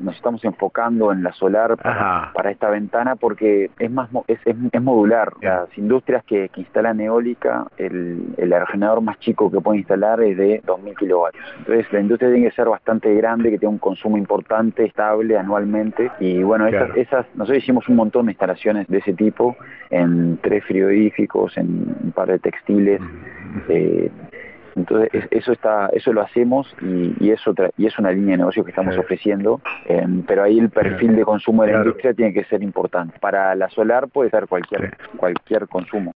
nos estamos enfocando en la solar para esta ventana porque es modular. Las industrias que instalan eólica, el aerogenerador más chico que pueden instalar es de 2.000 kilovatios. Entonces la industria tiene que ser bastante grande, que tenga un consumo importante, estable anualmente. Y bueno, nosotros hicimos un montón de instalaciones de ese tipo en 3 frigoríficos, en un par de textiles. Entonces eso lo hacemos y es una línea de negocio que estamos ofreciendo, pero ahí el perfil de consumo de la industria tiene que ser importante. Para la solar puede ser cualquier consumo.